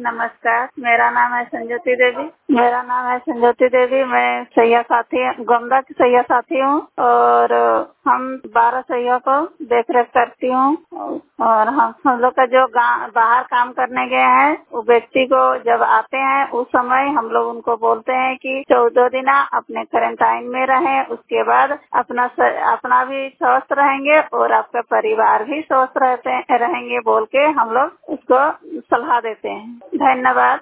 नमस्कार, मेरा नाम है संजोती देवी। मैं सैया साथी गोमदा की सैया साथी हूँ और हम 12 सैया को देखरेख करती हूँ और हम लोग का जो बाहर काम करने गए हैं वो व्यक्ति को जब आते हैं उस समय हम लोग उनको बोलते हैं कि 14 दिन अपने क्वारंटाइन में रहें, उसके बाद अपना भी स्वस्थ रहेंगे और आपका परिवार भी स्वस्थ रहेंगे बोल के हम लोग उसको सलाह देते हैं। धन्यवाद।